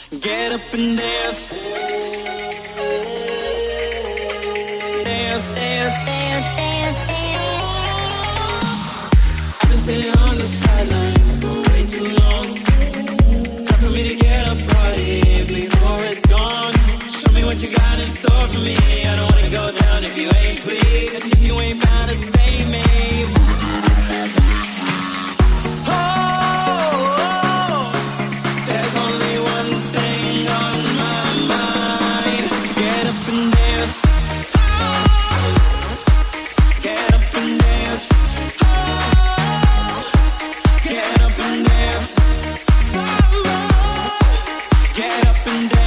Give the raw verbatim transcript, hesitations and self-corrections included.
Get up and dance. Dance, dance, dance, dance, dance. I've been sitting on the sidelines for way too long. Time for me to get up, party, before it's gone. Show me what you got in store for me. I don't wanna go down if you ain't pleased, and if you ain't bound to save me. Get up and